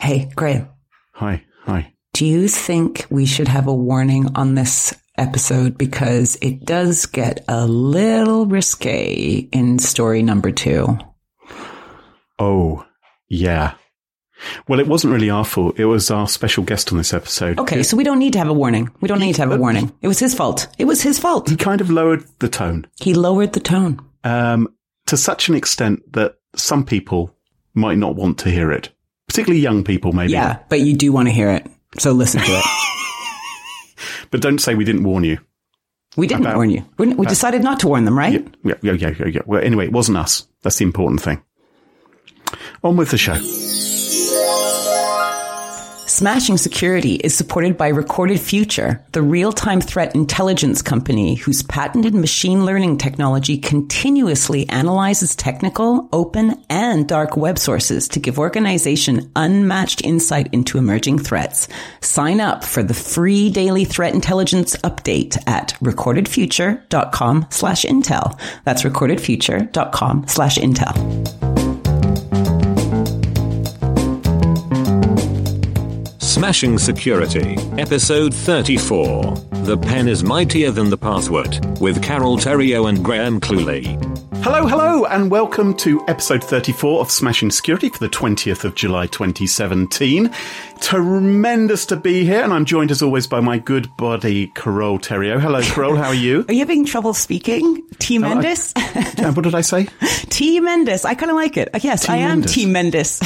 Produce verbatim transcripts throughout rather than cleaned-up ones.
Hey, Graham. Hi, hi. Do you think we should have a warning on this episode because it does get a little risque in story number two? Oh, yeah. Well, it wasn't really our fault. It was our special guest on this episode. Okay, so we don't need to have a warning. We don't need to have a warning. It was his fault. It was his fault. He kind of lowered the tone. He lowered the tone. Um, to such an extent that some people might not want to hear it. Particularly young people, maybe. Yeah, but you do want to hear it. So listen to it. But don't say we didn't warn you. We didn't about, warn you. We, we decided not to warn them, right? Yeah, yeah, yeah, yeah, yeah. Well, anyway, it wasn't us. That's the important thing. On with the show. Smashing Security is supported by Recorded Future, the real-time threat intelligence company whose patented machine learning technology continuously analyzes technical, open, and dark web sources to give organization unmatched insight into emerging threats. Sign up for the free daily threat intelligence update at recordedfuture.com slash intel. That's recordedfuture.com slash intel. Smashing Security, Episode thirty-four. The pen is mightier than the password, with Carol Theriault and Graham Cluley. Hello, hello, and welcome to Episode thirty-four of Smashing Security for the twentieth of July twenty seventeen. Tremendous to be here, and I'm joined as always by my good buddy, Carol Theriault. Hello, Carol, how are you? Are you having trouble speaking? T. Mendes? Oh, I, what did I say? T. Mendes. I kind of like it. Yes, T. I am Mendes. T. Mendes.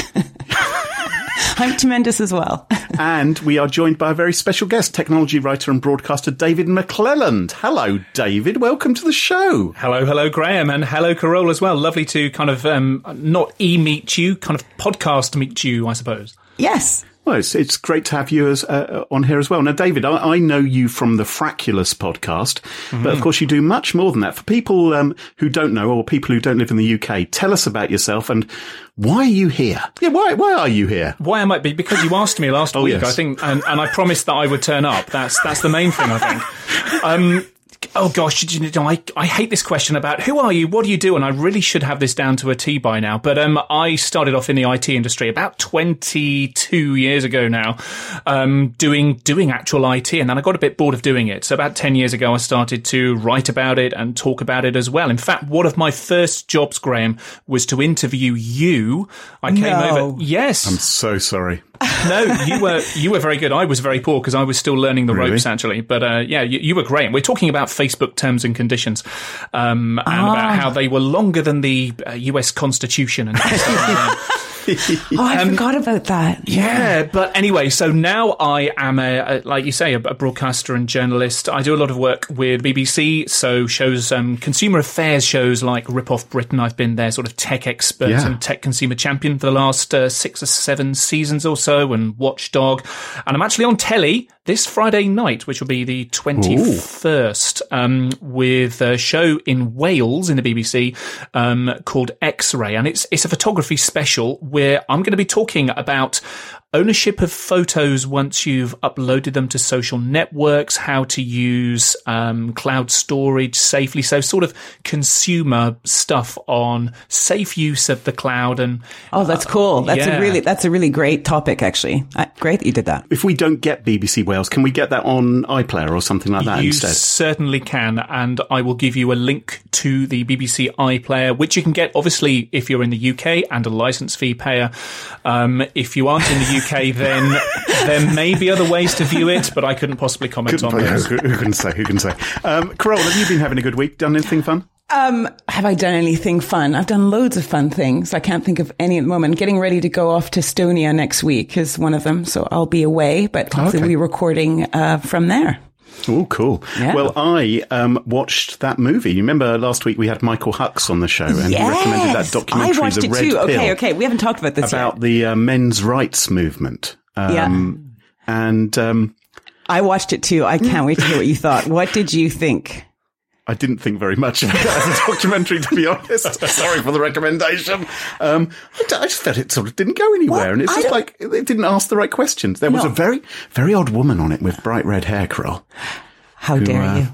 I'm tremendous as well. And we are joined by a very special guest, technology writer and broadcaster David McClelland. Hello, David. Welcome to the show. Hello, hello, Graham, and hello, Carol, as well. Lovely to kind of um, not e-meet you, kind of podcast meet you, I suppose. Yes. Well, it's, it's great to have you as, uh, on here as well. Now, David, I, I know you from the Fraculous podcast, mm-hmm. but of course you do much more than that. For people um, who don't know, or people who don't live in the U K, tell us about yourself and why are you here? Yeah, why why are you here? Why I might be because you asked me last oh, week, yes. I think, and, and I promised that I would turn up. That's that's the main thing, I think. Um, oh gosh, you know, I I hate this question about who are you, what do you do, and I really should have this down to a T by now. But um, I started off in the I T industry about twenty-two years ago now, um, doing doing actual I T, and then I got a bit bored of doing it. So about ten years ago, I started to write about it and talk about it as well. In fact, one of my first jobs, Graham, was to interview you. I came no. over. Yes, I'm so sorry. No, you were you were very good. I was very poor because I was still learning the really? ropes, actually. But uh, yeah, you, you were great. We're talking about Facebook terms and conditions, um, and ah. about how they were longer than the uh, U S Constitution and stuff like that. Oh, I um, forgot about that. Yeah, yeah, but anyway, so now I am, a, a like you say, a, a broadcaster and journalist. I do a lot of work with B B C, so shows, um, consumer affairs shows like Rip Off Britain. I've been their sort of tech expert yeah. and tech consumer champion for the last uh, six or seven seasons or so, and Watchdog. And I'm actually on telly this Friday night, which will be the twenty-first, um, with a show in Wales in the B B C um, called X-Ray. And it's it's a photography special where I'm going to be talking about ownership of photos once you've uploaded them to social networks, how to use um, cloud storage safely. So sort of consumer stuff on safe use of the cloud. And oh, that's cool. That's yeah. a really that's a really great topic, actually. Uh, great that you did that. If we don't get B B C Wales, can we get that on iPlayer or something like that you instead? You certainly can, and I will give you a link to the B B C iPlayer, which you can get, obviously, if you're in the U K and a license fee payer. Um, if you aren't in the U K, then there may be other ways to view it, but I couldn't possibly comment couldn't, on those. Who, who can say? Who can say? Um, Carol, have you been having a good week? Done anything fun? Um, have I done anything fun? I've done loads of fun things. I can't think of any at the moment. Getting ready to go off to Estonia next week is one of them, so I'll be away, but hopefully okay. we'll be recording uh, from there. Oh, cool. Yeah. Well, I um, watched that movie. You remember last week we had Michael Hux on the show, and yes. he recommended that documentary, I watched The it Red too. Pill, Okay, okay. We haven't talked about this about yet. the uh, men's rights movement. Um, yeah. And um, I watched it too. I can't wait to hear what you thought. What did you think? I didn't think very much of it as a documentary, to be honest. Sorry for the recommendation. Um, I, d- I just felt it sort of didn't go anywhere. What? And it's I just don't- like, it didn't ask the right questions. There was No. a very, very odd woman on it with bright red hair, Carol. How who, dare uh, you?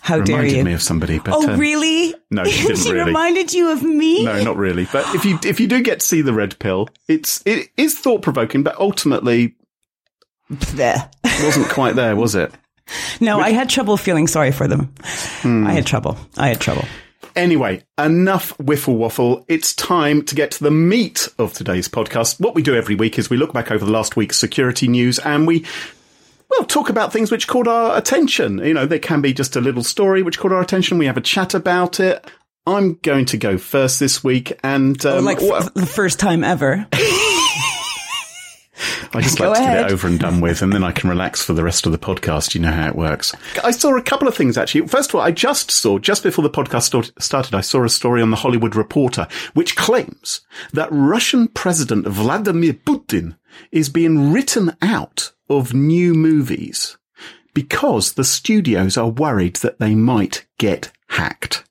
How dare reminded you? me of somebody. But, oh, um, really? No, she didn't she really. reminded you of me? No, not really. But if you if you do get to see the red pill, it's it is thought provoking, but ultimately, there wasn't quite there, was it? No, Which, I had trouble feeling sorry for them. Hmm. I had trouble. I had trouble. Anyway, enough whiffle waffle. It's time to get to the meat of today's podcast. What we do every week is we look back over the last week's security news and we, well, talk about things which caught our attention. You know, there can be just a little story which caught our attention. We have a chat about it. I'm going to go first this week and... Um, oh, like f- the first time ever. I just Go like to ahead. get it over and done with, and then I can relax for the rest of the podcast. You know how it works. I saw a couple of things, actually. First of all, I just saw, just before the podcast started, I saw a story on the Hollywood Reporter, which claims that Russian President Vladimir Putin is being written out of new movies because the studios are worried that they might get hacked.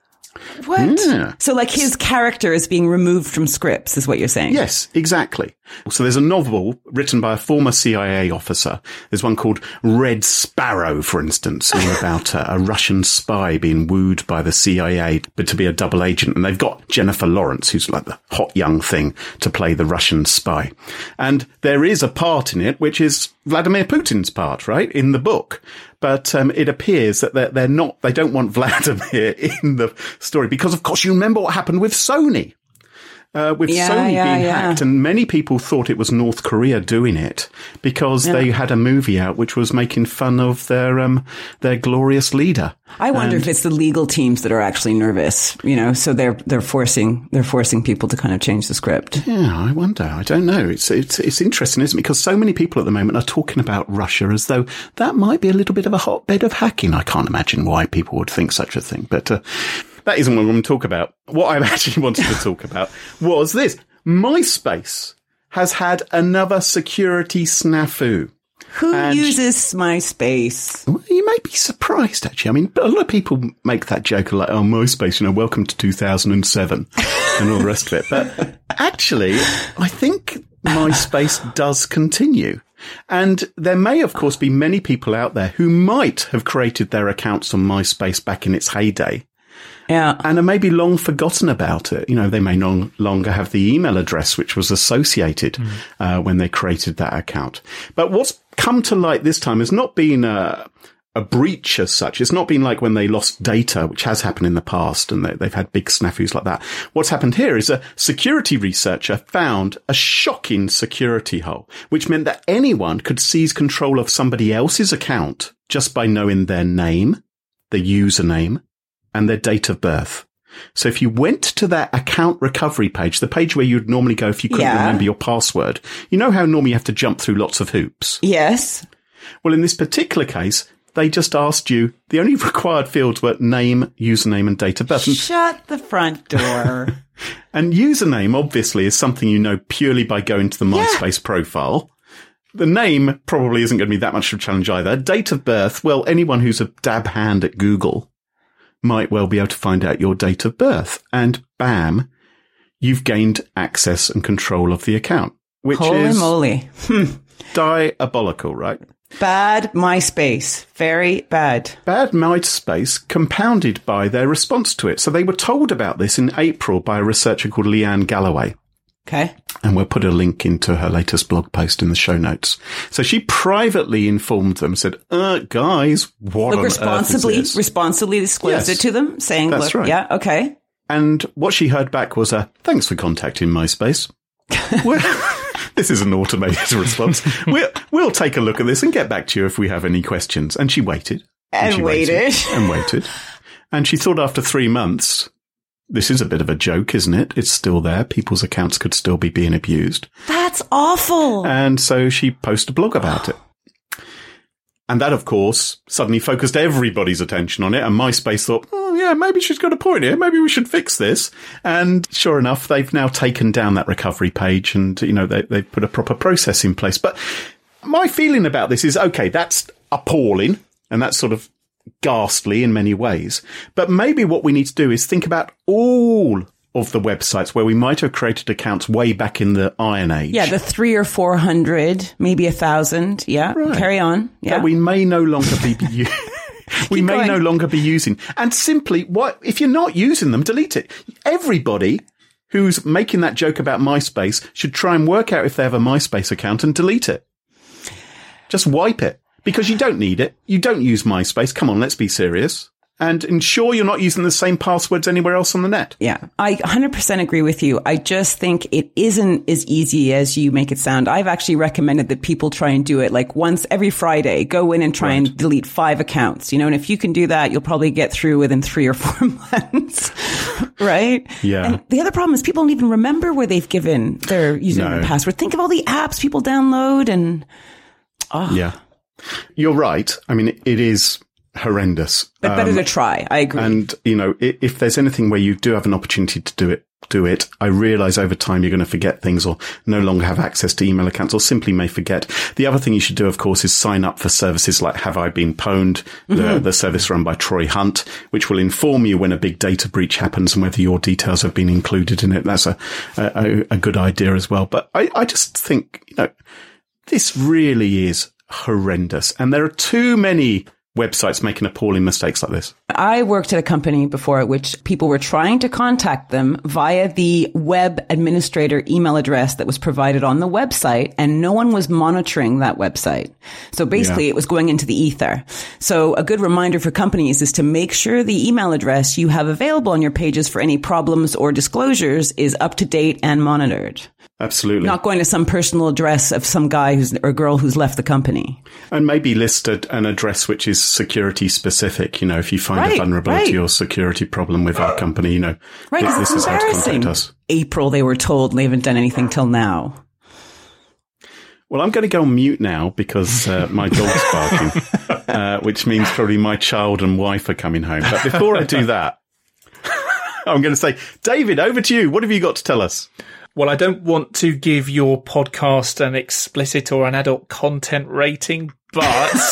What? Yeah. So like his character is being removed from scripts is what you're saying? Yes, exactly. So there's a novel written by a former C I A officer. There's one called Red Sparrow, for instance, all about a, a Russian spy being wooed by the C I A but to be a double agent. And they've got Jennifer Lawrence, who's like the hot young thing, to play the Russian spy. And there is a part in it which is Vladimir Putin's part, right, in the book. But um, it appears that they're, they're not, they don't want Vladimir in the story because, of course, you remember what happened with Sony. Uh, with yeah, Sony yeah, being yeah. hacked, and many people thought it was North Korea doing it because yeah. they had a movie out which was making fun of their um their glorious leader. I wonder and, if it's the legal teams that are actually nervous, you know, so they're they're forcing they're forcing people to kind of change the script. Yeah, I wonder. I don't know. It's it's it's interesting, isn't it? Because so many people at the moment are talking about Russia as though that might be a little bit of a hotbed of hacking. I can't imagine why people would think such a thing, but uh, that isn't what I'm going to talk about. What I actually wanted to talk about was this. MySpace has had another security snafu. Who And- uses MySpace? Well, you may be surprised, actually. I mean, a lot of people make that joke like, oh, MySpace, you know, welcome to two thousand seven and all the rest of it. But actually, I think MySpace does continue. And there may, of course, be many people out there who might have created their accounts on MySpace back in its heyday. Yeah. And are maybe long forgotten about it. You know, they may no longer have the email address which was associated mm. uh, when they created that account. But what's come to light this time has not been a, a breach as such. It's not been like when they lost data, which has happened in the past, and they, they've had big snafus like that. What's happened here is a security researcher found a shocking security hole, which meant that anyone could seize control of somebody else's account just by knowing their name, their username, and their date of birth. So if you went to that account recovery page, the page where you'd normally go if you couldn't Yeah. remember your password, you know how normally you have to jump through lots of hoops? Yes. Well, in this particular case, they just asked you, the only required fields were name, username, and date of birth. And, Shut the front door. and username, obviously, is something you know purely by going to the MySpace yeah. profile. The name probably isn't going to be that much of a challenge either. Date of birth, well, anyone who's a dab hand at Google might well be able to find out your date of birth. And bam, you've gained access and control of the account, which Holy is moly. Hmm. diabolical, right? Bad MySpace. Very bad. Bad MySpace compounded by their response to it. So they were told about this in April by a researcher called Leanne Galloway. Okay. And we'll put a link into her latest blog post in the show notes. So she privately informed them, said, uh, guys, what Look, on responsibly, earth is this? responsibly disclosed Yes. it to them, saying, That's look, right. yeah, okay. And what she heard back was a, thanks for contacting MySpace. This is an automated response. We'll, we'll take a look at this and get back to you if we have any questions. And she waited. And, she waited. And waited. And she thought after three months, this is a bit of a joke, isn't it? It's still there. People's accounts could still be being abused. That's awful. And so she posted a blog about it. And that, of course, suddenly focused everybody's attention on it. And MySpace thought, oh, yeah, maybe she's got a point here. Maybe we should fix this. And sure enough, they've now taken down that recovery page and, you know, they, they've put a proper process in place. But my feeling about this is, okay, that's appalling and that's sort of ghastly in many ways. But maybe what we need to do is think about all of the websites where we might have created accounts way back in the Iron Age. Yeah, the three or four hundred, maybe a thousand. Yeah, Right. carry on. Yeah, That we may no longer be we may going. no longer be using. And simply, what if you're not using them, delete it. Everybody who's making that joke about MySpace should try and work out if they have a MySpace account and delete it. Just wipe it. Because you don't need it. You don't use MySpace. Come on, let's be serious. And ensure you're not using the same passwords anywhere else on the net. Yeah, I one hundred percent agree with you. I just think it isn't as easy as you make it sound. I've actually recommended that people try and do it like once every Friday. Go in and try right. and delete five accounts. You know, and if you can do that, you'll probably get through within three or four months. Right? Yeah. And the other problem is people don't even remember where they've given their username no. and password. Think of all the apps people download and... Oh. Yeah. You're right. I mean, it, it is horrendous. But better um, to try. I agree. And, you know, if, if there's anything where you do have an opportunity to do it, do it. I realize over time you're going to forget things or no longer have access to email accounts or simply may forget. The other thing you should do, of course, is sign up for services like Have I Been Pwned, the, mm-hmm. the service run by Troy Hunt, which will inform you when a big data breach happens and whether your details have been included in it. That's a, a, a good idea as well. But I, I just think, you know, this really is horrendous. And there are too many websites making appalling mistakes like this. I worked at a company before at which people were trying to contact them via the web administrator email address that was provided on the website, and no one was monitoring that website. So basically yeah. it was going into the ether. So a good reminder for companies is to make sure the email address you have available on your pages for any problems or disclosures is up to date and monitored. Absolutely. Not going to some personal address of some guy who's or girl who's left the company. And maybe list a, an address which is security specific. You know, if you find right, a vulnerability right. or security problem with our company, you know, right, this, this it's is how to contact us. April, they were told, and they haven't done anything till now. Well, I'm going to go on mute now because uh, my dog's barking, uh, which means probably my child and wife are coming home. But before I do that, I'm going to say, David, over to you. What have you got to tell us? Well, I don't want to give your podcast an explicit or an adult content rating, but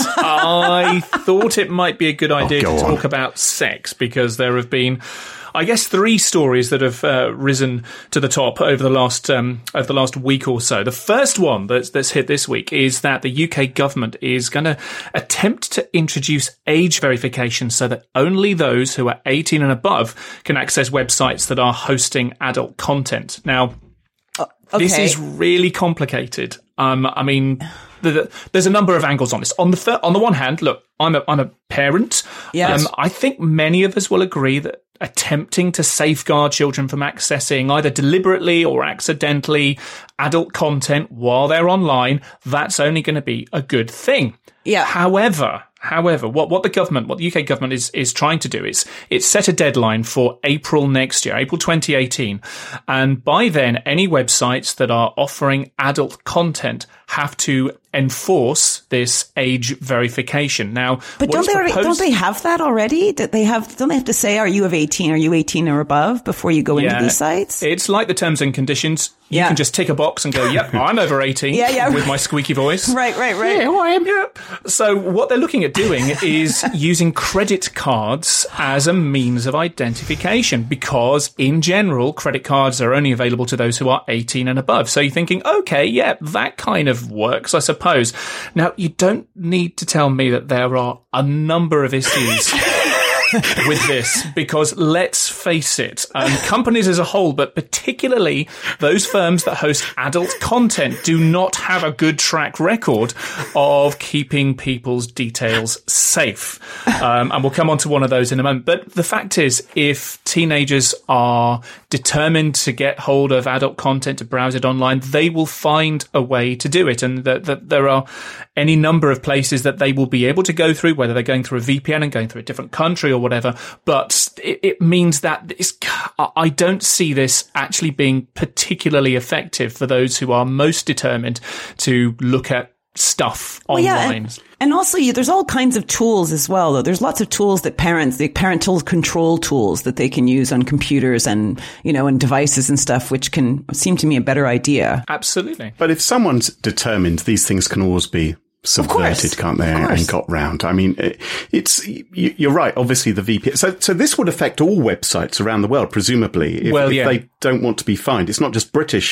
I thought it might be a good idea oh, to on. talk about sex, because there have been, I guess, three stories that have uh, risen to the top over the last um, over the last week or so. The first one that's, that's hit this week is that the U K government is going to attempt to introduce age verification so that only those who are eighteen and above can access websites that are hosting adult content. Now, Okay. this is really complicated. Um, I mean, the, the, there's a number of angles on this. On the fir- on the one hand, look, I'm a I'm a parent. Yes. Um, I think many of us will agree that attempting to safeguard children from accessing either deliberately or accidentally adult content while they're online, that's only going to be a good thing. Yeah. However. However, what, what the government, what the U K government is, is trying to do is it's set a deadline for April next year, April twenty eighteen. And by then, any websites that are offering adult content have to enforce this age verification. Now, but don't they already, proposed- don't they have that already? That they have? Don't they have to say, "Are you of eighteen? Are you eighteen or above?" before you go yeah, into these sites? It's like the terms and conditions. You yeah. can just tick a box and go, "Yep, I'm over eighteen." yeah, yeah. With my squeaky voice. Right, right, right. Yeah, I am. Yep. So what they're looking at doing is using credit cards as a means of identification, because in general, credit cards are only available to those who are eighteen and above. So you're thinking, okay, yeah, that kind of works, I suppose. Now, you don't need to tell me that there are a number of issues with this, because let's face it, um, companies as a whole, but particularly those firms that host adult content, do not have a good track record of keeping people's details safe. Um, and we'll come on to one of those in a moment. But the fact is, if teenagers are determined to get hold of adult content, to browse it online, they will find a way to do it. And that the, there are any number of places that they will be able to go through, whether they're going through a V P N and going through a different country or whatever. But it, it means that it's, I don't see this actually being particularly effective for those who are most determined to look at stuff well, online. Yeah, and, and also, you, there's all kinds of tools as well, though. There's lots of tools that parents, the parental control tools that they can use on computers and, you know, and devices and stuff, which can seem to me a better idea. Absolutely. But if someone's determined, these things can always be subverted, can't they, and got round. I mean, it, it's, you, you're right, obviously the V P N. So, so this would affect all websites around the world, presumably, if, well, if yeah. they don't want to be fined. It's not just British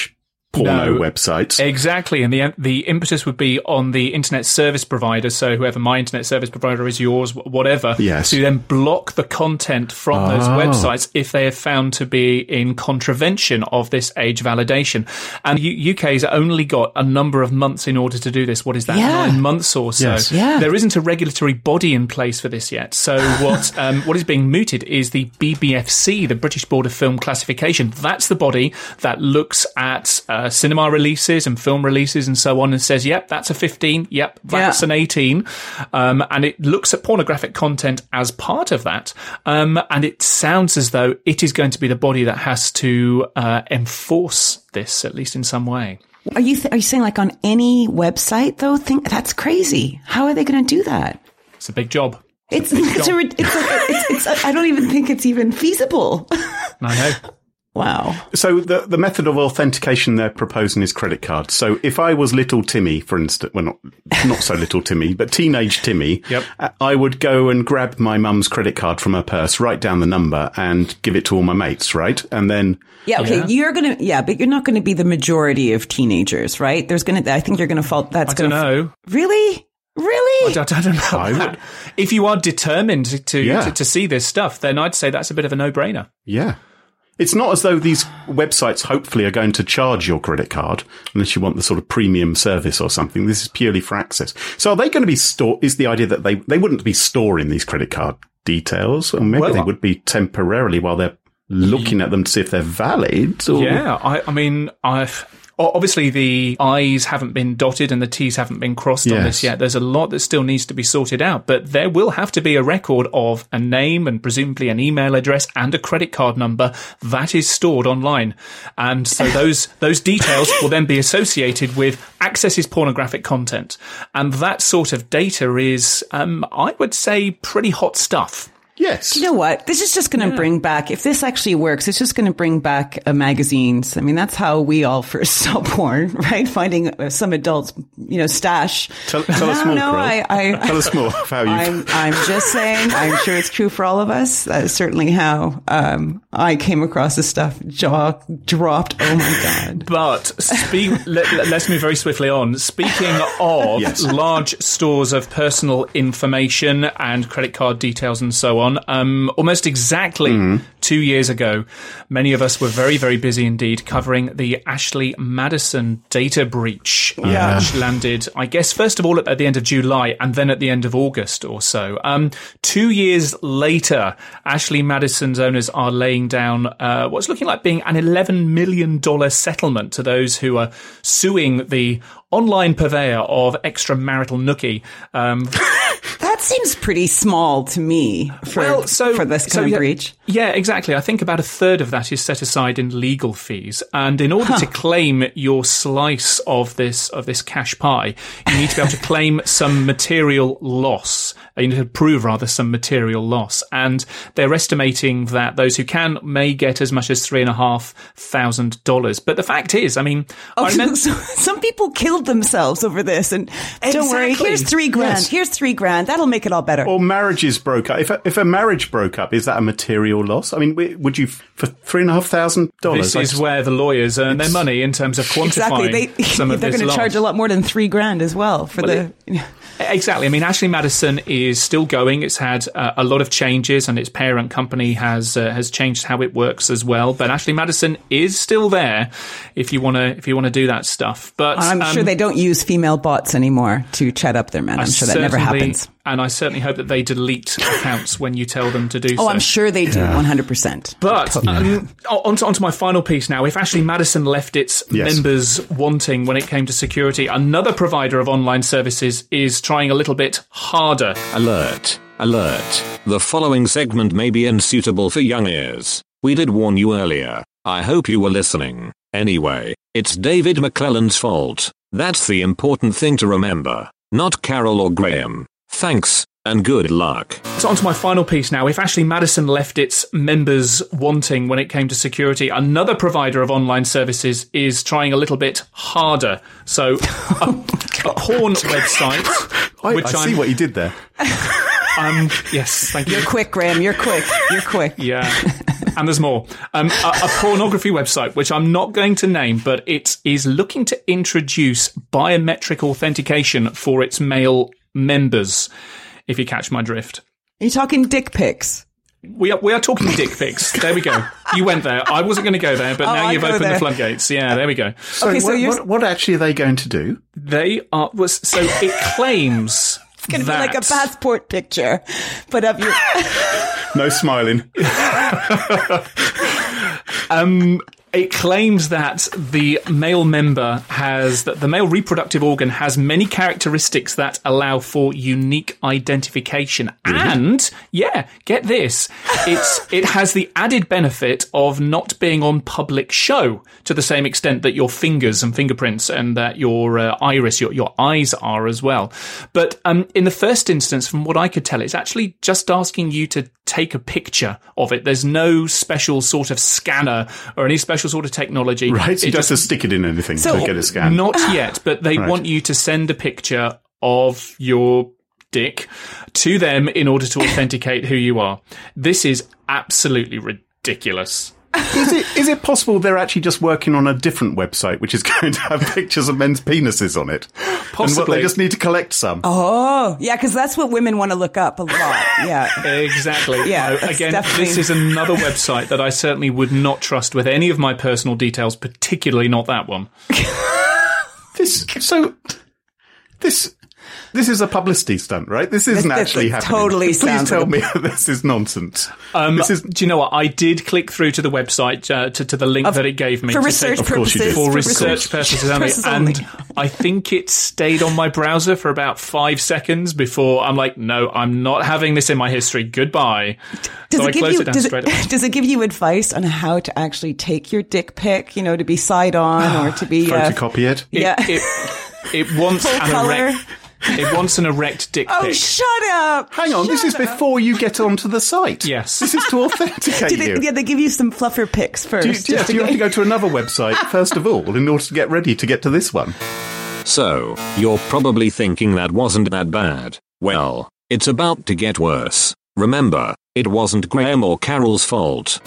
porno No, websites. Exactly. And the the impetus would be on the internet service provider, so whoever my internet service provider is, yours, whatever, yes. to then block the content from oh. those websites if they are found to be in contravention of this age validation. And U- UK's only got a number of months in order to do this. What is that? Yeah. Nine months or so. Yes. Yeah. There isn't a regulatory body in place for this yet. So what um, what is being mooted is the B B F C, the British Board of Film Classification. That's the body that looks at uh, cinema releases and film releases and so on and says, yep, that's a fifteen, yep, that's Yeah. an eighteen. Um, and it looks at pornographic content as part of that. Um, and it sounds as though it is going to be the body that has to uh, enforce this, at least in some way. Are you th- are you saying like on any website though? Think that's crazy. How are they going to do that? It's a big job. It's it's, a, it's, like, it's it's I don't even think it's even feasible. I know. Wow. So the the method of authentication they're proposing is credit cards. So if I was little Timmy, for instance, well, not not so little Timmy, but teenage Timmy, Yep. I would go and grab my mum's credit card from her purse, write down the number, and give it to all my mates, right? And then Yeah. Okay. Yeah. You're gonna. Yeah, but you're not going to be the majority of teenagers, right? There's gonna. I think you're going to fall. That's I don't going know. Really. Really? I don't, I don't know. I that. would- If you are determined to, Yeah. to to see this stuff, then I'd say that's a bit of a no-brainer. yeah. It's not as though these websites hopefully are going to charge your credit card unless you want the sort of premium service or something. This is purely for access. So are they going to be store? Is the idea that they, they wouldn't be storing these credit card details, or maybe Well, they would be temporarily while they're looking at them to see if they're valid? Or? Yeah, I, I mean, I've obviously the I's haven't been dotted and the T's haven't been crossed on this Yes. yet. There's a lot that still needs to be sorted out, but there will have to be a record of a name and presumably an email address and a credit card number that is stored online. And so those those details will then be associated with accesses pornographic content. And that sort of data is, um, I would say, pretty hot stuff. Yes. You know what? This is just going to Yeah. bring back, if this actually works, it's just going to bring back uh, magazines. I mean, that's how we all first saw porn, right? Finding uh, some adults, you know, stash. Tell, tell us I more, don't know. Carol. I, I, Tell us more of how you. I'm, I'm just saying, I'm sure it's true for all of us. That is certainly how um, I came across this stuff. Jaw dropped. Oh my God. But speak, let, let's move very swiftly on. Speaking of Yes. large stores of personal information and credit card details and so on, um, almost exactly Mm. two years ago, many of us were very, very busy indeed covering the Ashley Madison data breach, Yeah. which landed, I guess, first of all at, at the end of July and then at the end of August or so. Um, two years later, Ashley Madison's owners are laying down uh, what's looking like being an eleven million dollars settlement to those who are suing the online purveyor of extramarital nookie. Um, That seems pretty small to me for, Well, so- for this so kind yeah, of breach. Yeah, exactly. I think about a third of that is set aside in legal fees, and in order to claim your slice of this of this cash pie, you need to be able to claim some material loss. You need to prove rather some material loss, and they're estimating that those who can may get as much as three and a half thousand dollars. But the fact is, I mean, Oh, I remember. so, some people killed themselves over this, and don't worry, Exactly. here's three grand. Yes. Here's three grand. That'll make it all better. Or marriages broke up. If a, if a marriage broke up, is that a material loss? I mean, w- would you, for three and a half thousand dollars? This is where the lawyers earn their money in terms of quantifying Exactly. They, some of they're this going to loss. charge a lot more than three grand as well for Well, the. Exactly. I mean, Ashley Madison is still going. It's had uh, a lot of changes, and its parent company has uh, has changed how it works as well. But Ashley Madison is still there if you want to if you want to do that stuff. But I'm um, sure they don't use female bots anymore to chat up their men. I'm I sure that never certainly- happens. And I certainly hope that they delete accounts when you tell them to do so. Oh, I'm sure they do, one hundred percent. But um, on, to, on to my final piece now. If Ashley Madison left its Yes. members wanting when it came to security, another provider of online services is trying a little bit harder. Alert. Alert. The following segment may be unsuitable for young ears. We did warn you earlier. I hope you were listening. Anyway, it's David McClelland's fault. That's the important thing to remember. Not Carol or Graham. Thanks, and good luck. So on to my final piece now. If Ashley Madison left its members wanting when it came to security, another provider of online services is trying a little bit harder. So a, a porn website, I, which I see I'm, what you did there. um, yes, thank you. You're quick, Graham. You're quick. You're quick. Yeah. And there's more. Um, a, a pornography website, which I'm not going to name, but it is looking to introduce biometric authentication for its male members, if you catch my drift. Are you talking dick pics? We are, we are talking dick pics. There we go. You went there. I wasn't going to go there, but oh, now I you've opened there. the floodgates. Yeah, there we go. So, okay, so what, you're... what, what actually are they going to do? They are, was, so it claims It's going to be that, like a passport picture, but of your... No smiling. um, it claims that the male member has, that the male reproductive organ has many characteristics that allow for unique identification. Mm-hmm. And, yeah, get this, it's, it has the added benefit of not being on public show to the same extent that your fingers and fingerprints and that your uh, iris, your, your eyes are as well. But um, in the first instance, from what I could tell, it's actually just asking you to take a picture of it. There's no special sort of scanner or any special sort of technology. Right, so you don't have to stick it in anything so, to get a scan. Not yet, but they right. want you to send a picture of your dick to them in order to authenticate who you are. This is absolutely ridiculous. Is it is it possible they're actually just working on a different website which is going to have pictures of men's penises on it? Possibly. And what, they just need to collect some. Oh, yeah, because that's what women want to look up a lot. Yeah. Exactly. Yeah. No, again, definitely... this is another website that I certainly would not trust with any of my personal details, particularly not that one. this so this This is a publicity stunt, right? This isn't this, actually this happening. Totally Please tell like me this is nonsense. Um, this is... Do you know what? I did click through to the website, uh, to, to the link of, that it gave me. For to research take, purposes. For, for research, research purposes only. purposes and only. I think it stayed on my browser for about five seconds before I'm like, no, I'm not having this in my history. Goodbye. Does so it I give closed you, it down does straight it, away. Does it give you advice on how to actually take your dick pic, you know, to be side on or to be... Uh, Photocopy it? it Yeah. It, it wants Full an color. erect... It wants an erect dick Oh, pic. shut up! Hang on, Shut this is up. before you get onto the site. Yes. This is to authenticate Do they, you. yeah, they give you some fluffer pics first. Do you, do you, just do you have to go to another website, first of all, in order to get ready to get to this one? So, you're probably thinking that wasn't that bad. Well, it's about to get worse. Remember, it wasn't Graham or Carol's fault.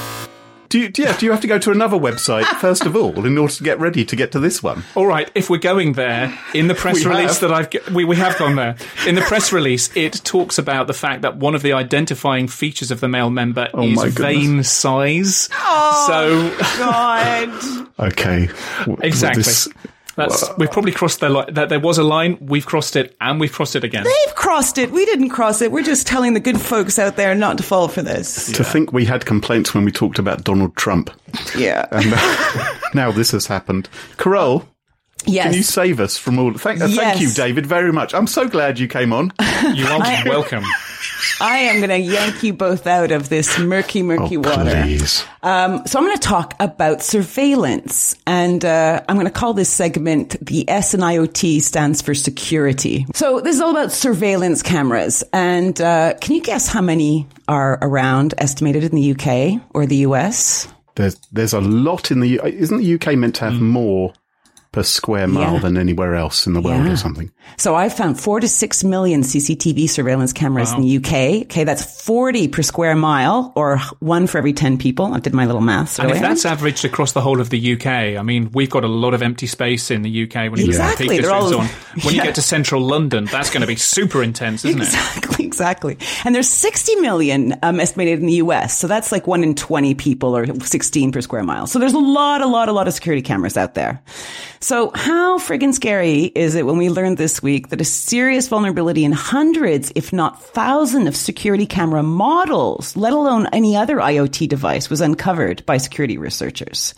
Do you, yeah, do you have to go to another website, first of all, in order to get ready to get to this one? All right, if we're going there, in the press We release have. that I've... ge- We, we have gone there. In the press release, it talks about the fact that one of the identifying features of the male member Oh is my goodness. vein size. Oh, So, God. Okay. W- exactly. this- That's, we've probably crossed the line. There was a line, we've crossed it, and we've crossed it again. They've crossed it. We didn't cross it. We're just telling the good folks out there not to fall for this. To think we had complaints when we talked about Donald Trump. Yeah. And uh, now this has happened. Carol, Yes. can you save us from all... Thank, uh, Yes. thank you, David, very much. I'm so glad you came on. You are welcome. I am going to yank you both out of this murky, murky Oh, water. please. Um, so I'm going to talk about surveillance, and uh, I'm going to call this segment the S in I O T stands for security. So this is all about surveillance cameras, and uh, can you guess how many are around, estimated in the U K or the U S? There's there's a lot in the... U- Isn't the U K meant to have Mm. more per square mile Yeah. than anywhere else in the world Yeah. or something? So I found four to six million C C T V surveillance cameras Wow. in the U K. Okay, that's forty per square mile, or one for every ten people. I did my little maths And if earlier. that's averaged across the whole of the U K, I mean, we've got a lot of empty space in the U K when you Exactly, get to Peak they're District all- and so on. When you Yeah. get to central London, that's going to be super intense, isn't it? Exactly, exactly. And there's sixty million um, estimated in the U S. So that's like one in twenty people or sixteen per square mile. So there's a lot, a lot, a lot of security cameras out there. So how friggin' scary is it when we learned this week that a serious vulnerability in hundreds, if not thousands of security camera models, let alone any other I O T device, was uncovered by security researchers?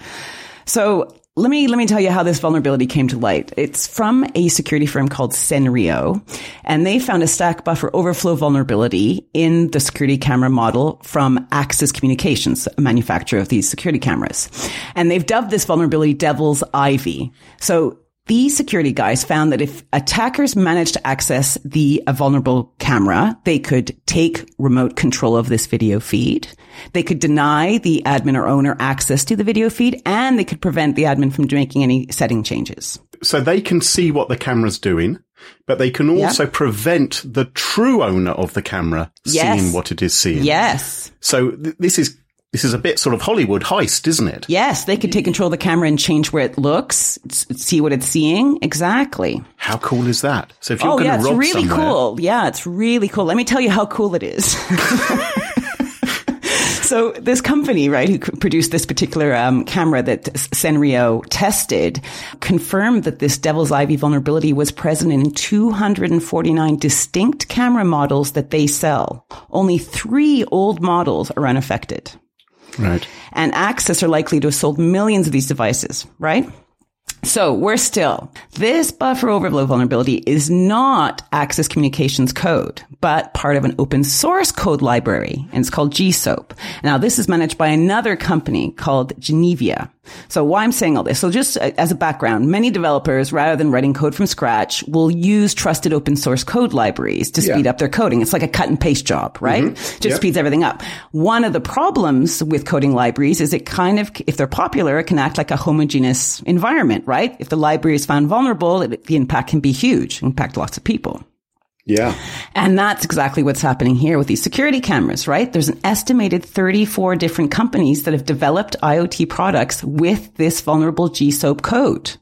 So let me, let me tell you how this vulnerability came to light. It's from a security firm called Senrio, and they found a stack buffer overflow vulnerability in the security camera model from Axis Communications, a manufacturer of these security cameras. And they've dubbed this vulnerability Devil's Ivy. So these security guys found that if attackers managed to access the a vulnerable camera, they could take remote control of this video feed. They could deny the admin or owner access to the video feed, and they could prevent the admin from making any setting changes. So they can see what the camera's doing, but they can also Yep. prevent the true owner of the camera Yes. seeing what it is seeing. Yes. So th- this is this is a bit sort of Hollywood heist, isn't it? Yes, they could take control of the camera and change where it looks, see what it's seeing. Exactly. How cool is that? So if you're oh, going yeah, to rob rob it's really somewhere, cool. Yeah, it's really cool. Let me tell you how cool it is. So this company, right, who produced this particular um, camera that Sanrio tested, confirmed that this Devil's Ivy vulnerability was present in two hundred forty-nine distinct camera models that they sell. Only three old models are unaffected. Right. And Axis are likely to have sold millions of these devices, right? So we're still, this buffer overflow vulnerability is not Axis Communications code, but part of an open source code library, and it's called G SOAP. Now, this is managed by another company called Genevia. So why I'm saying all this? So just as a background, many developers, rather than writing code from scratch, will use trusted open source code libraries to speed yeah. up their coding. It's like a cut and paste job, right? Mm-hmm. Just yep. speeds everything up. One of the problems with coding libraries is it kind of, if they're popular, it can act like a homogeneous environment, right? If the library is found vulnerable, it, the impact can be huge, impact lots of people. Yeah. And that's exactly what's happening here with these security cameras, right? There's an estimated thirty-four different companies that have developed IoT products with this vulnerable G SOAP code.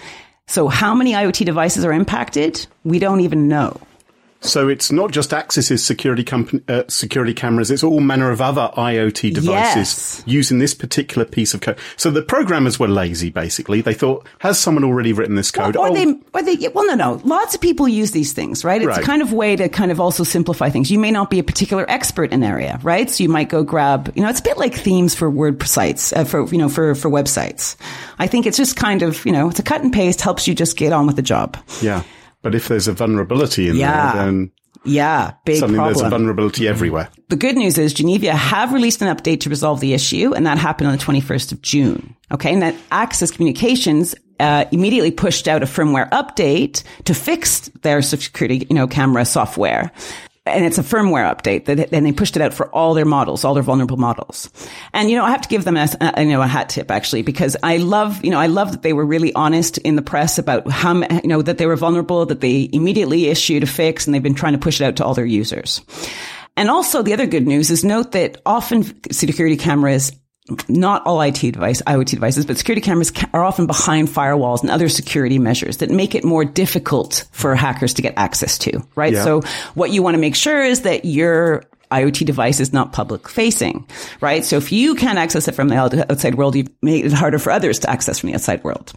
So how many IoT devices are impacted? We don't even know. So it's not just Axis's security company, uh, security cameras. It's all manner of other IoT devices yes. using this particular piece of code. So the programmers were lazy, basically. They thought, has someone already written this code? Well, or oh. they, or they, well, no, no. Lots of people use these things, right? It's right. a kind of way to kind of also simplify things. You may not be a particular expert in an area, right? So you might go grab, you know, it's a bit like themes for word sites, uh, for, you know, for, for websites. I think it's just kind of, you know, it's a cut and paste, helps you just get on with the job. Yeah. But if there's a vulnerability in yeah. there, then yeah, big suddenly problem. There's a vulnerability everywhere. The good news is Genevia have released an update to resolve the issue, and that happened on the twenty-first of June. Okay, and that Axis Communications uh, immediately pushed out a firmware update to fix their security, you know, camera software. And it's a firmware update that, and they pushed it out for all their models, all their vulnerable models. And, you know, I have to give them a, a, you know, a hat tip actually, because I love, you know, I love that they were really honest in the press about how, you know, that they were vulnerable, that they immediately issued a fix, and they've been trying to push it out to all their users. And also the other good news is note that often security cameras, not all I T device, IoT devices, but security cameras are often behind firewalls and other security measures that make it more difficult for hackers to get access to, right? Yeah. So what you want to make sure is that your IoT device is not public facing, right? So if you can't access it from the outside world, you've made it harder for others to access from the outside world.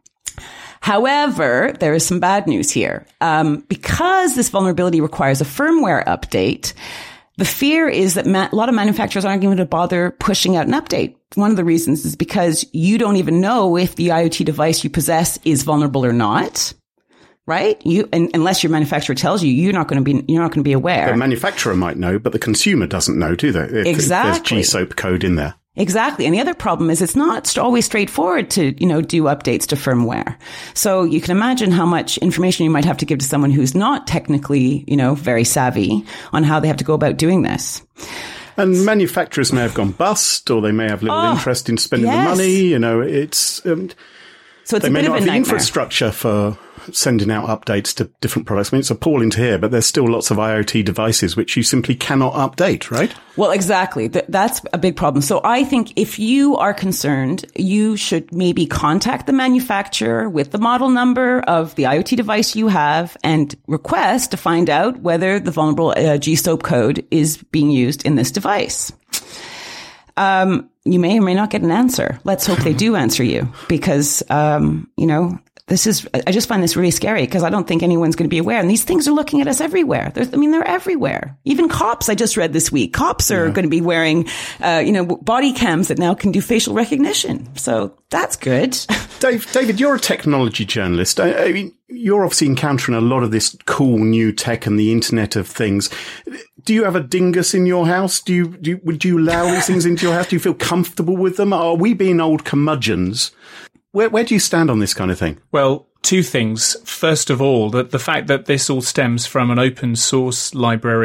However, there is some bad news here. Um, because this vulnerability requires a firmware update, the fear is that ma- a lot of manufacturers aren't going to bother pushing out an update. One of the reasons is because you don't even know if the IoT device you possess is vulnerable or not, right? You, and, unless your manufacturer tells you, you're not going to be, you're not going to be aware. The manufacturer might know, but the consumer doesn't know, do they? If, exactly. If there's G SOAP code in there. Exactly. And the other problem is it's not always straightforward to, you know, do updates to firmware. So you can imagine how much information you might have to give to someone who's not technically, you know, very savvy on how they have to go about doing this. And manufacturers may have gone bust, or they may have little oh, interest in spending yes. the money. You know, it's, um, so it's they a may bit not of a have the nightmare. infrastructure for sending out updates to different products. I mean, it's appalling to hear, but there's still lots of IoT devices which you simply cannot update, right? Well, exactly. Th- that's a big problem. So I think if you are concerned, you should maybe contact the manufacturer with the model number of the IoT device you have and request to find out whether the vulnerable uh, G SOAP code is being used in this device. Um, you may or may not get an answer. Let's hope they do answer you, because, um, you know, this is, I just find this really scary because I don't think anyone's going to be aware. And these things are looking at us everywhere. There's, I mean, they're everywhere. Even cops, I just read this week, cops are yeah. going to be wearing, uh, you know, body cams that now can do facial recognition. So that's good. Dave, David, you're a technology journalist. I, I mean, you're obviously encountering a lot of this cool new tech and the Internet of Things. Do you have a dingus in your house? Do you, do you, would you allow these things into your house? Do you feel comfortable with them? Are we being old curmudgeons? Where, where do you stand on this kind of thing? Well, two things. First of all, that the fact that this all stems from an open source library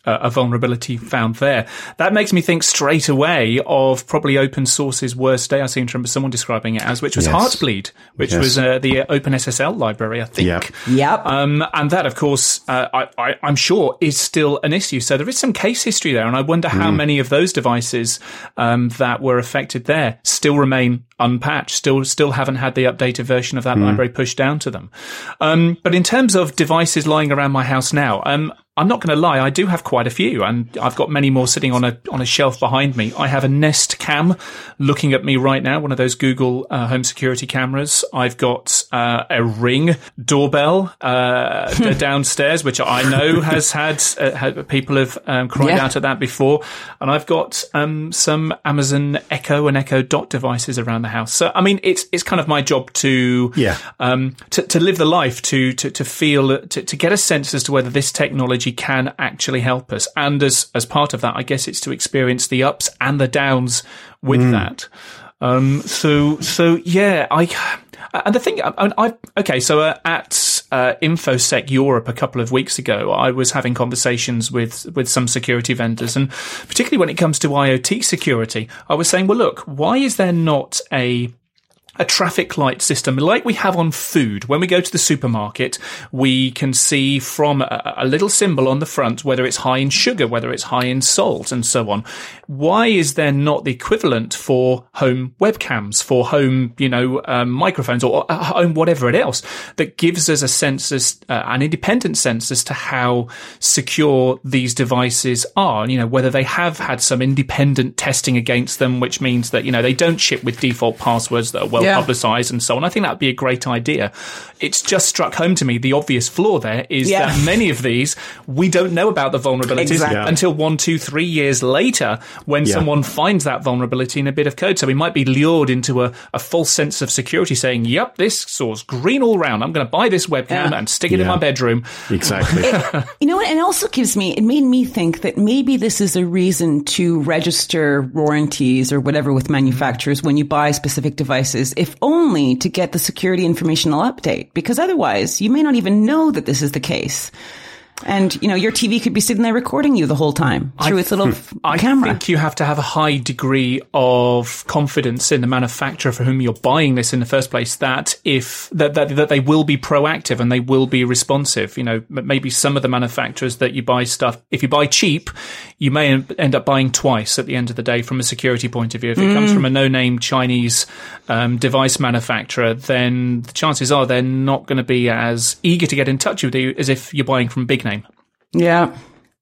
uh, a vulnerability found there. That makes me think straight away of probably open source's worst day. I seem to remember someone describing it as, which was yes. Heartbleed, which yes. was uh, the OpenSSL library, I think. Yep. Yep. Um, and that, of course, uh, I, I, I'm sure is still an issue. So there is some case history there, and I wonder how mm. many of those devices um, that were affected there still remain unpatched, still still haven't had the updated version of that mm. library pushed down to them. Um, but in terms of devices lying around my house now, um, I'm not going to lie, I do have quite a few, and I've got many more sitting on a on a shelf behind me. I have a Nest Cam looking at me right now, one of those Google uh, home security cameras. I've got uh, a Ring doorbell uh, downstairs, which I know has had, uh, had people have um, cried yeah. out at that before. And I've got um, some Amazon Echo and Echo Dot devices around the house. So, I mean, it's it's kind of my job to yeah. um, to, to live the life, to to to feel, to, to get a sense as to whether this technology can actually help us. And as as part of that, I guess it's to experience the ups and the downs with mm. that. Um, so so yeah, I and the thing I, I okay, so uh, at uh, InfoSec Europe a couple of weeks ago, I was having conversations with with some security vendors, and particularly when it comes to IoT security, I was saying, well, look, why is there not a a traffic light system like we have on food? When we go to the supermarket, we can see from a, a little symbol on the front whether it's high in sugar, whether it's high in salt, and so on. Why is there not the equivalent for home webcams, for home, you know, um, microphones, or, or home whatever it else that gives us a sense, as, uh, an independent sense as to how secure these devices are, and, you know, whether they have had some independent testing against them, which means that, you know, they don't ship with default passwords that are well yeah. publicised and so on. I think that would be a great idea. It's just struck home to me the obvious flaw there is yeah. that many of these, we don't know about the vulnerabilities exactly. yeah. until one, two, three years later when yeah. someone finds that vulnerability in a bit of code. So we might be lured into a, a false sense of security saying, yep, this source green all round. I'm going to buy this webcam yeah. and stick it yeah. in my bedroom. Exactly. It, you know what? And it also gives me, it made me think that maybe this is a reason to register warranties or whatever with manufacturers when you buy specific devices, if only to get the security informational update, because otherwise you may not even know that this is the case. And, you know, your T V could be sitting there recording you the whole time through I, its little I camera. I think you have to have a high degree of confidence in the manufacturer for whom you're buying this in the first place, that if that, that, that they will be proactive and they will be responsive. You know, maybe some of the manufacturers that you buy stuff, if you buy cheap, you may end up buying twice at the end of the day from a security point of view. If it mm. comes from a no-name Chinese um, device manufacturer, then the chances are they're not going to be as eager to get in touch with you as if you're buying from big name. Yeah.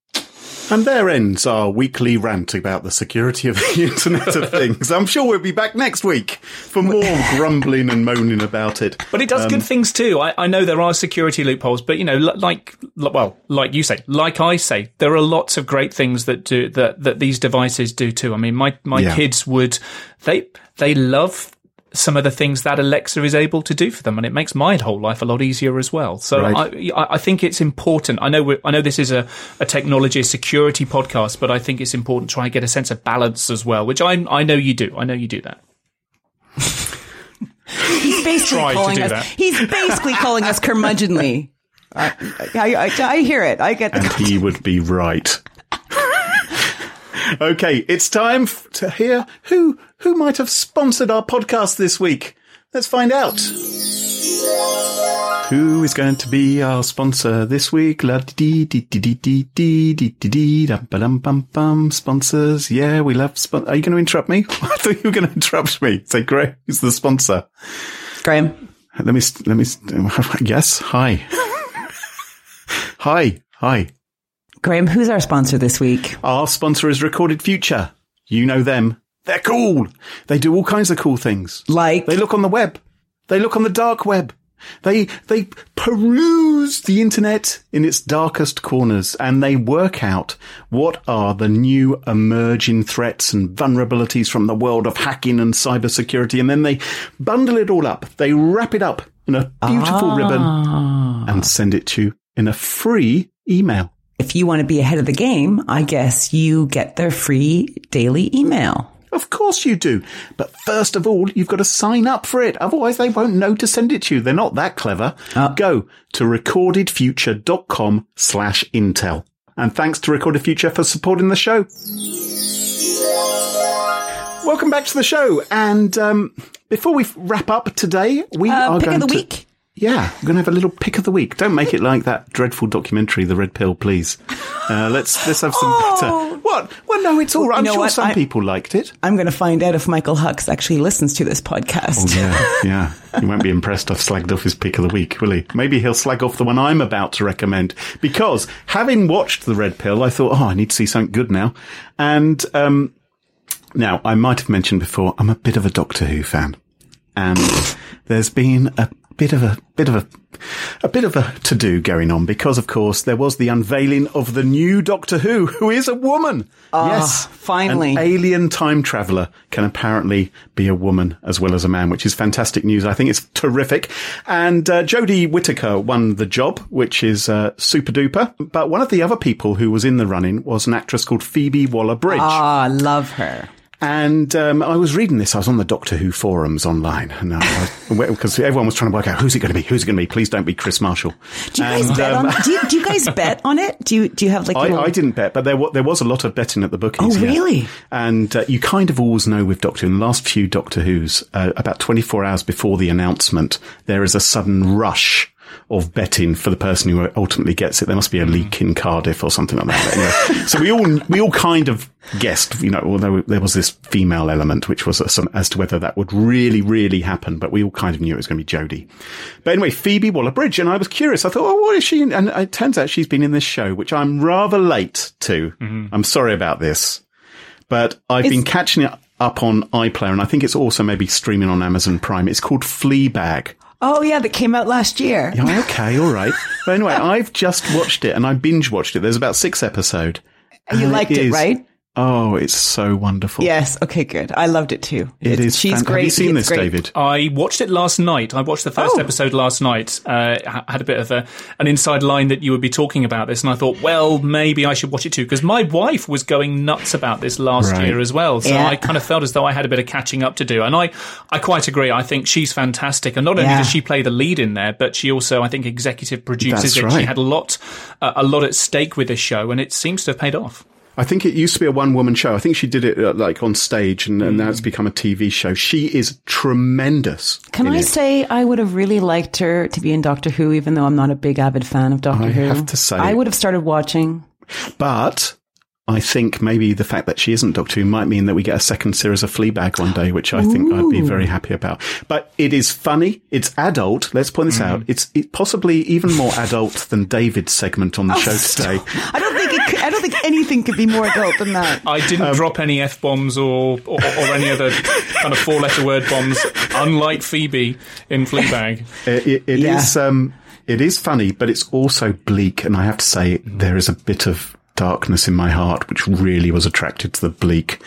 And there ends our weekly rant about the security of the Internet of Things. I'm sure we'll be back next week for more grumbling and moaning about it. But it does um, good things too. I, I know there are security loopholes, but, you know, like, well, like you say, like I say, there are lots of great things that do that that these devices do too. I mean, my my yeah. kids would they they love some of the things that Alexa is able to do for them, and it makes my whole life a lot easier as well. So right. I, I think it's important. I know we're, I know this is a, a technology security podcast, but I think it's important to try and get a sense of balance as well, which I I know you do. I know you do that. He's basically Try calling to do us. That. He's basically calling us curmudgeonly. I, I, I, I hear it. I get. The and he would be right. Okay, it's time to hear who who might have sponsored our podcast this week. Let's find out. Who is going to be our sponsor this week? La dee dee dee dee dee dee dee dee dee dum bum bum bum. Sponsors, yeah, we love. Spon- Are you going to interrupt me? I thought you were going to interrupt me. Say, Graham, who's the sponsor? Graham. Let me. Let me. Yes. Hi. Hi. Hi. Graham, who's our sponsor this week? Our sponsor is Recorded Future. You know them. They're cool. They do all kinds of cool things. Like? They look on the web. They look on the dark web. They they peruse the internet in its darkest corners, and they work out what are the new emerging threats and vulnerabilities from the world of hacking and cybersecurity, and then they bundle it all up. They wrap it up in a beautiful ah. ribbon and send it to you in a free email. If you want to be ahead of the game, I guess you get their free daily email. Of course you do. But first of all, you've got to sign up for it. Otherwise, they won't know to send it to you. They're not that clever. Uh, Go to recordedfuture.com slash intel. And thanks to Recorded Future for supporting the show. Welcome back to the show. And um, before we wrap up today, we uh, are pick going of the to... week. Yeah, we're going to have a little pick of the week. Don't make it like that dreadful documentary, The Red Pill, please. Uh, let's let's have some oh. better... What? Well, no, it's all right. I'm you know sure what? some I, people liked it. I'm going to find out if Michael Hux actually listens to this podcast. Oh, yeah, yeah. He won't be impressed I've slagged off his pick of the week, will he? Maybe he'll slag off the one I'm about to recommend. Because having watched The Red Pill, I thought, oh, I need to see something good now. And um, now, I might have mentioned before, I'm a bit of a Doctor Who fan. And there's been a bit of a bit of a a bit of a to-do going on because, of course, there was the unveiling of the new Doctor Who, who is a woman. Oh, yes, finally. An alien time traveller can apparently be a woman as well as a man, which is fantastic news. I think it's terrific. And uh, Jodie Whittaker won the job, which is uh, super duper. But one of the other people who was in the running was an actress called Phoebe Waller-Bridge. Ah, I love her. And um, I was reading this. I was on the Doctor Who forums online, and because everyone was trying to work out who's it going to be, who's it going to be. Please don't be Chris Marshall. Do you guys and, bet um, on? Do you, do you guys bet on it? Do you do you have like? I, little... I didn't bet, but there there was a lot of betting at the bookies. Oh, yeah. really? And uh, you kind of always know with Doctor Who. In the last few Doctor Who's, uh, about twenty-four hours before the announcement, there is a sudden rush of betting for the person who ultimately gets it. There must be a leak in Cardiff or something like that. Anyway, so we all we all kind of guessed, you know, although there was this female element, which was some, as to whether that would really, really happen. But we all kind of knew it was going to be Jodie. But anyway, Phoebe Waller-Bridge, and I was curious. I thought, oh, what is she? And it turns out she's been in this show, which I'm rather late to. Mm-hmm. I'm sorry about this, but I've it's- been catching it up on iPlayer, and I think it's also maybe streaming on Amazon Prime. It's called Fleabag. Oh, yeah, that came out last year. Yeah, okay, all right. But anyway, I've just watched it, and I binge watched it. There's about six episodes. You liked it, it, right? Oh, it's so wonderful. Yes. Okay, good. I loved it too. It it's, is. She's fan- great. Have you seen it's this, great. David? I watched it last night. I watched the first oh. episode last night. Uh, had a bit of a, an inside line that you would be talking about this, and I thought, well, maybe I should watch it too, because my wife was going nuts about this last right. year as well. So yeah. I kind of felt as though I had a bit of catching up to do. And I, I quite agree. I think she's fantastic. And not only yeah. does she play the lead in there, but she also, I think, executive produces That's it. right. She had a lot, uh, a lot at stake with this show, and it seems to have paid off. I think it used to be a one-woman show. I think she did it uh, like on stage, and, and now it's become a T V show. She is tremendous. Can I it. say I would have really liked her to be in Doctor Who, even though I'm not a big avid fan of Doctor I Who. I have to say, I would have started watching. But I think maybe the fact that she isn't Doctor Who might mean that we get a second series of Fleabag one day, which I Ooh. think I'd be very happy about. But it is funny. It's adult. Let's point this mm. out. It's it possibly even more adult than David's segment on the oh, show stop. today. I don't think it could, I don't think anything could be more adult than that. I didn't um, drop any F-bombs or, or, or any other kind of four-letter word bombs, unlike Phoebe in Fleabag. It, it, it yeah. is um, it is funny, but it's also bleak. And I have to say, there is a bit of darkness in my heart, which really was attracted to the bleak,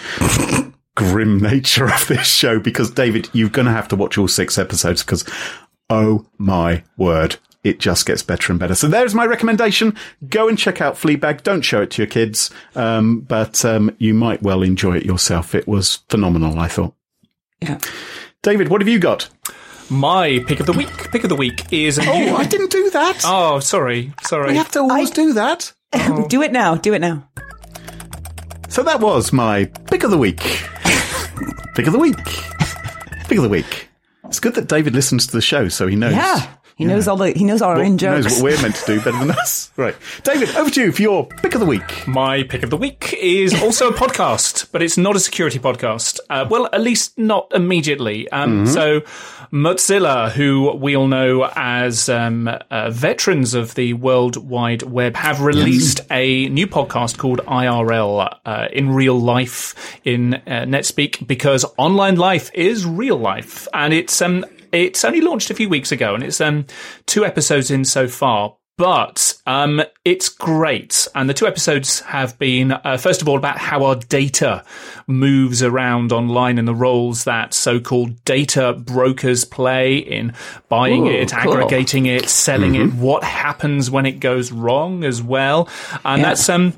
grim nature of this show. Because, David, you're going to have to watch all six episodes because, oh my word, it just gets better and better. So there's my recommendation. Go and check out Fleabag. Don't show it to your kids, um, but um, you might well enjoy it yourself. It was phenomenal, I thought. Yeah. David, what have you got? My pick of the week. Pick of the week is a Oh, new... I didn't do that. Oh, sorry. Sorry. We have to always I... do that. Oh. Do it now. Do it now. So that was my pick of the week. Pick of the week. Pick of the week. It's good that David listens to the show, so he knows. Yeah, he yeah. knows all the. He knows all our well, in jokes. Knows what we're meant to do better than us. Right, David, over to you for your pick of the week. My pick of the week is also a podcast, but it's not a security podcast. Uh, well, at least not immediately. Um, mm-hmm. So, Mozilla, who we all know as um, uh, veterans of the World Wide Web, have released a new podcast called I R L, uh, in real life, in uh, NetSpeak, because online life is real life, and it's um. It's only launched a few weeks ago, and it's um, two episodes in so far. But um, it's great. And the two episodes have been, uh, first of all, about how our data moves around online and the roles that so-called data brokers play in buying Ooh, it, cool. aggregating it, selling mm-hmm. it, what happens when it goes wrong as well. And yeah. that's... um.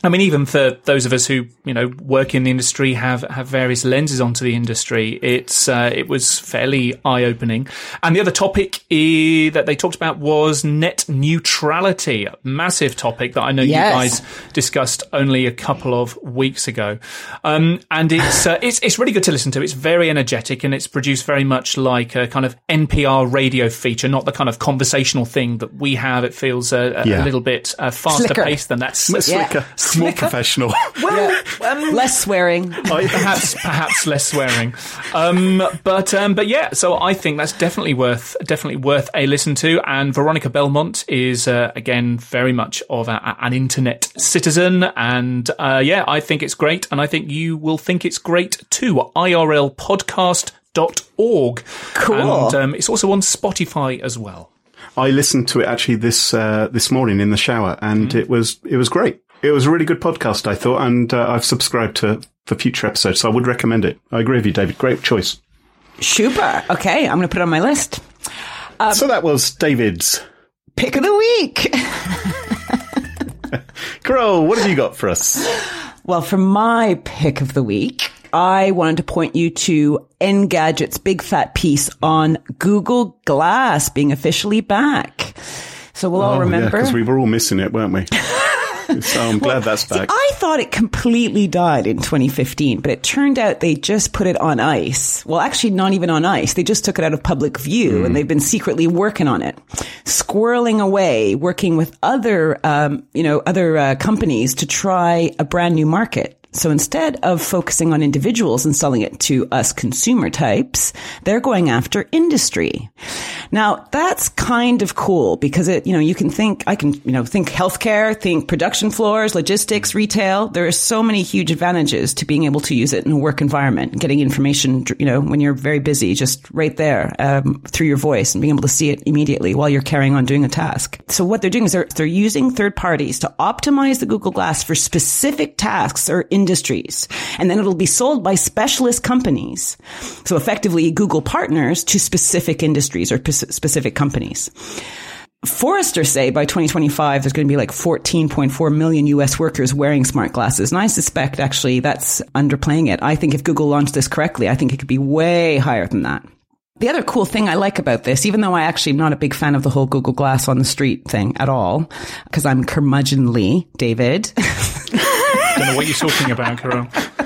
I mean, even for those of us who, you know, work in the industry, have, have various lenses onto the industry, it's, uh, it was fairly eye-opening. And the other topic I- that they talked about was net neutrality, a massive topic that I know yes. you guys discussed only a couple of weeks ago. Um, and it's, uh, it's, it's really good to listen to. It's very energetic, and it's produced very much like a kind of N P R radio feature, not the kind of conversational thing that we have. It feels a, a, yeah. a little bit uh, faster Slicker. paced than that. Slicker. Yeah. More professional. Well, yeah. um, less swearing. perhaps, perhaps less swearing. Um, but, um, but yeah. So I think that's definitely worth, definitely worth a listen to. And Veronica Belmont is uh, again very much of a, an internet citizen. And uh, yeah, I think it's great, and I think you will think it's great too. I R L podcast dot org. Cool. And um, it's also on Spotify as well. I listened to it actually this uh, this morning in the shower, and mm. it was it was great. It was a really good podcast, I thought, and uh, I've subscribed to for future episodes, so I would recommend it. I agree with you, David. Great choice. Super. Okay, I'm going to put it on my list. Um, so that was David's pick of the week. Carol, what have you got for us? Well, for my pick of the week, I wanted to point you to Engadget's big fat piece on Google Glass being officially back. So we'll oh, all remember. Yeah, because we were all missing it, weren't we? So I'm glad well, that's back. See, I thought it completely died in twenty fifteen, but it turned out they just put it on ice. Well, actually not even on ice. They just took it out of public view mm. and they've been secretly working on it, squirreling away, working with other, um, you know, other uh, companies to try a brand new market. So instead of focusing on individuals and selling it to us consumer types, they're going after industry. Now, that's kind of cool because it, you know, you can think, I can, you know, think healthcare, think production floors, logistics, retail. There are so many huge advantages to being able to use it in a work environment, getting information, you know, when you're very busy, just right there, um, through your voice and being able to see it immediately while you're carrying on doing a task. So what they're doing is they're, they're using third parties to optimize the Google Glass for specific tasks or industries. And then it'll be sold by specialist companies. So effectively Google partners to specific industries or p- specific companies. Forrester say by twenty twenty-five, there's going to be like fourteen point four million U S workers wearing smart glasses. And I suspect actually that's underplaying it. I think if Google launched this correctly, I think it could be way higher than that. The other cool thing I like about this, even though I actually am not a big fan of the whole Google Glass on the street thing at all, because I'm curmudgeonly, David. Don't know what you're talking about, Carol.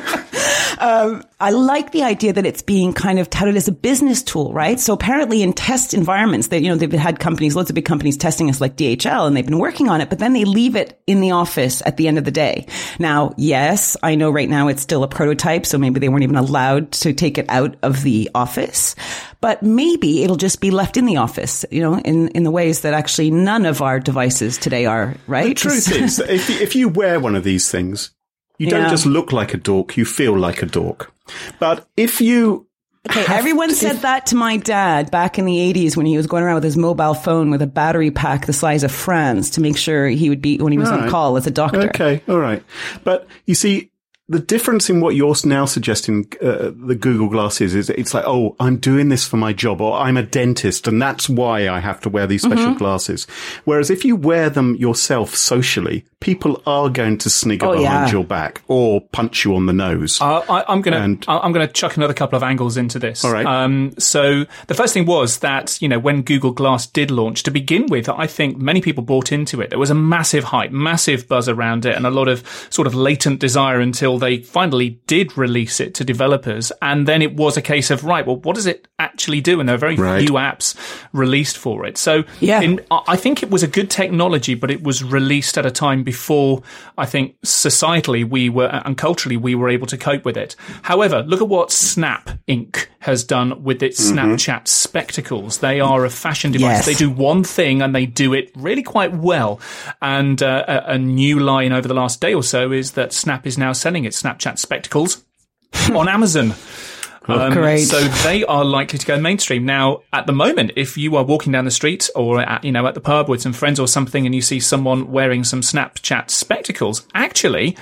Um, I like the idea that it's being kind of touted as a business tool, right? So apparently in test environments, they, you know, they've had companies, loads of big companies testing us like D H L, and they've been working on it, but then they leave it in the office at the end of the day. Now, yes, I know right now it's still a prototype, so maybe they weren't even allowed to take it out of the office, but maybe it'll just be left in the office, you know, in, in the ways that actually none of our devices today are, right? The truth is, that if you, if you wear one of these things, you don't yeah. just look like a dork, you feel like a dork. But if you... Okay, everyone to, said if, that to my dad back in the eighties when he was going around with his mobile phone with a battery pack the size of France to make sure he would be, when he was on right. call as a doctor. Okay, all right. But you see, the difference in what you're now suggesting uh, the Google Glass is, is it's like, oh, I'm doing this for my job, or I'm a dentist, and that's why I have to wear these special mm-hmm. glasses. Whereas if you wear them yourself socially, people are going to snigger oh, behind yeah. your back or punch you on the nose. Uh, I, I'm going to I'm going to chuck another couple of angles into this. All right. Um, so the first thing was that, you know, when Google Glass did launch, to begin with, I think many people bought into it. There was a massive hype, massive buzz around it, and a lot of sort of latent desire until they finally did release it to developers. And then it was a case of, right, well, what does it actually do? And there are very right. few apps released for it. So yeah. in, I think it was a good technology, but it was released at a time before I think societally we were, and culturally we were able to cope with it. However, look at what Snap Incorporated has done with its mm-hmm. Snapchat spectacles. They are a fashion device. Yes. They do one thing and they do it really quite well. And uh, a, a new line over the last day or so is that Snap is now selling its Snapchat spectacles on Amazon. Um, Great. So they are likely to go mainstream. Now, at the moment, if you are walking down the street or at, you know, at the pub with some friends or something and you see someone wearing some Snapchat spectacles, actually,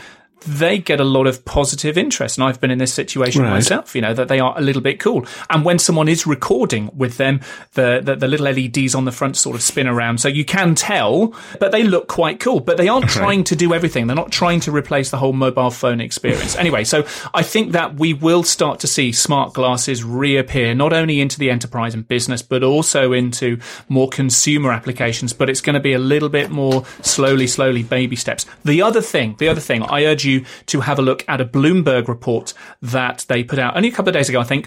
they get a lot of positive interest. And I've been in this situation right. myself, you know, that they are a little bit cool. And when someone is recording with them, the, the, the little L E Ds on the front sort of spin around. So you can tell, but they look quite cool. But they aren't trying to do everything. They're not trying to replace the whole mobile phone experience. Anyway, so I think that we will start to see smart glasses reappear, not only into the enterprise and business, but also into more consumer applications. But it's going to be a little bit more slowly, slowly, baby steps. The other thing, the other thing, I urge you to have a look at a Bloomberg report that they put out only a couple of days ago, I think,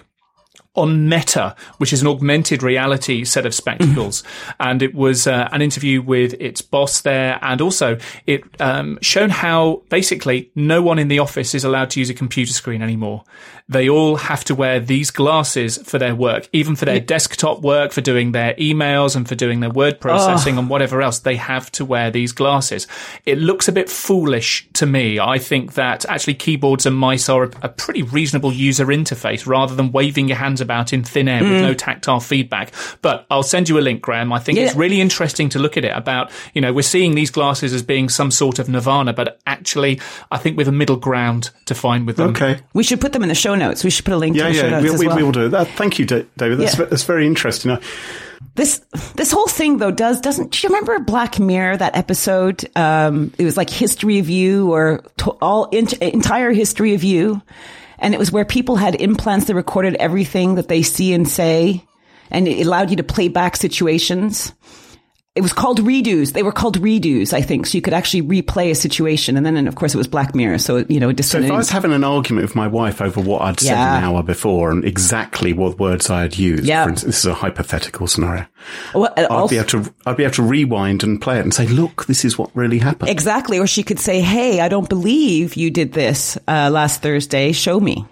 on Meta, which is an augmented reality set of spectacles. Mm-hmm. And it was uh, an interview with its boss there. And also it um, shown how basically no one in the office is allowed to use a computer screen anymore. They all have to wear these glasses for their work, even for their yeah. desktop work, for doing their emails and for doing their word processing oh. and whatever else. They have to wear these glasses. It looks a bit foolish to me. I think that actually keyboards and mice are a, a pretty reasonable user interface rather than waving your hands about in thin air mm. with no tactile feedback. But I'll send you a link, Graham. I think yeah. it's really interesting to look at it about, you know, we're seeing these glasses as being some sort of nirvana, but actually I think with a middle ground to find with them. Okay. We should put them in the show notes. We should put a link yeah, to the yeah, show notes we, as we, well. we will do that. Thank you, David. That's, yeah. that's very interesting. This this whole thing, though, does, doesn't, do you remember Black Mirror, that episode? Um, it was like History of You or to, all in, entire History of You. And it was where people had implants that recorded everything that they see and say. And it allowed you to play back situations. It was called redos. They were called redos, I think. So you could actually replay a situation. And then, and of course, it was Black Mirror. So, you know, so if I was having an argument with my wife over what I'd said yeah. an hour before and exactly what words I had used, yeah. for instance, this is a hypothetical scenario, well, I'd, also, be able to, I'd be able to rewind and play it and say, look, this is what really happened. Exactly. Or she could say, hey, I don't believe you did this uh, last Thursday. Show me.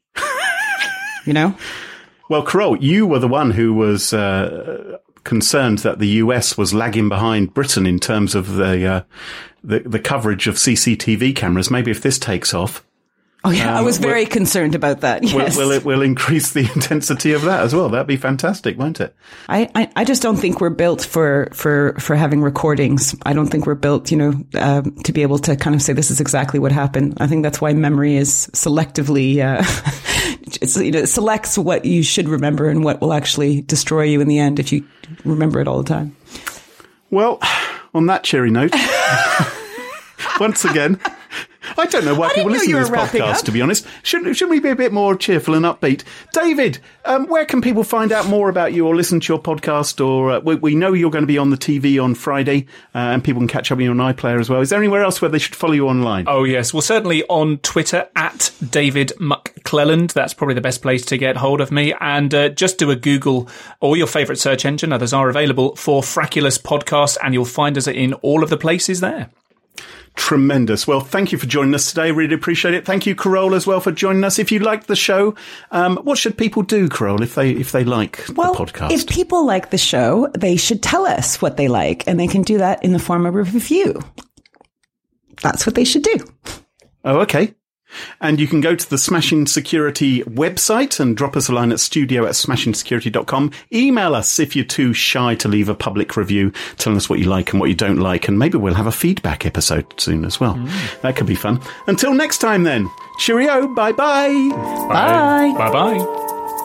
You know? Well, Carole, you were the one who was uh, concerned that the U S was lagging behind Britain in terms of the, uh, the the coverage of C C T V cameras. Maybe if this takes off. Oh, yeah, um, I was very concerned about that. Yes. Will, will it will increase the intensity of that as well? That'd be fantastic, won't it? I, I, I just don't think we're built for, for, for having recordings. I don't think we're built, you know, uh, to be able to kind of say this is exactly what happened. I think that's why memory is selectively, uh, it's, you know, it selects what you should remember and what will actually destroy you in the end if you remember it all the time. Well, on that cheery note, once again, I don't know why people listen to this podcast, to be honest. Shouldn't, shouldn't we be a bit more cheerful and upbeat? David, um, where can people find out more about you or listen to your podcast? Or uh, we, we know you're going to be on the T V on Friday, uh, and people can catch up on you on iPlayer as well. Is there anywhere else where they should follow you online? Oh, yes. Well, certainly on Twitter, at David McClelland. That's probably the best place to get hold of me. And uh, just do a Google or your favourite search engine. Others are available for Frackulous Podcast, and you'll find us in all of the places there. Tremendous. Well, thank you for joining us today. Really appreciate it. Thank you, Carole, as well, for joining us. If you liked the show, um, what should people do, Carole, if they if they like well, the podcast? If people like the show, they should tell us what they like, and they can do that in the form of a review. That's what they should do. Oh, okay. And you can go to the Smashing Security website and drop us a line at studio at smashing security dot com. Email us if you're too shy to leave a public review, telling us what you like and what you don't like. And maybe we'll have a feedback episode soon as well. Mm. That could be fun. Until next time then. Cheerio. Bye-bye. Bye. Bye. Bye-bye.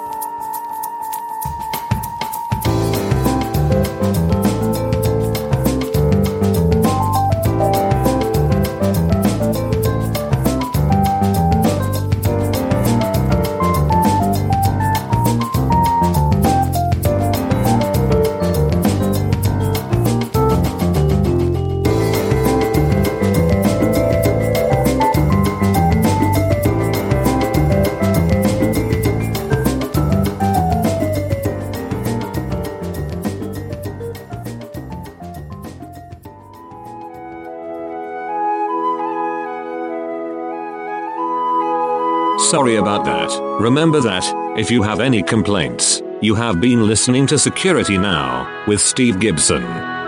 Sorry about that. Remember that, if you have any complaints, you have been listening to Security Now with Steve Gibson.